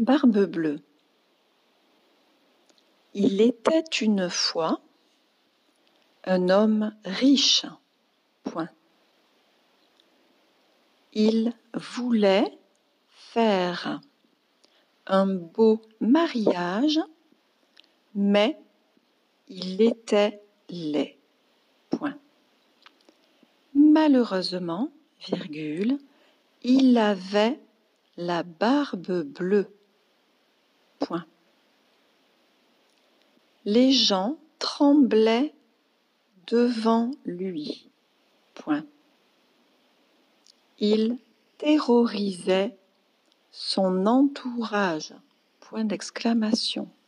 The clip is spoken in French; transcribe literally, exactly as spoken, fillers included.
Barbe bleue. Il était une fois un homme riche. Point. Il voulait faire un beau mariage, mais il était laid. Point. Malheureusement, virgule, il avait la barbe bleue. Point. Les gens tremblaient devant lui. Point. Il terrorisait son entourage. Point d'exclamation.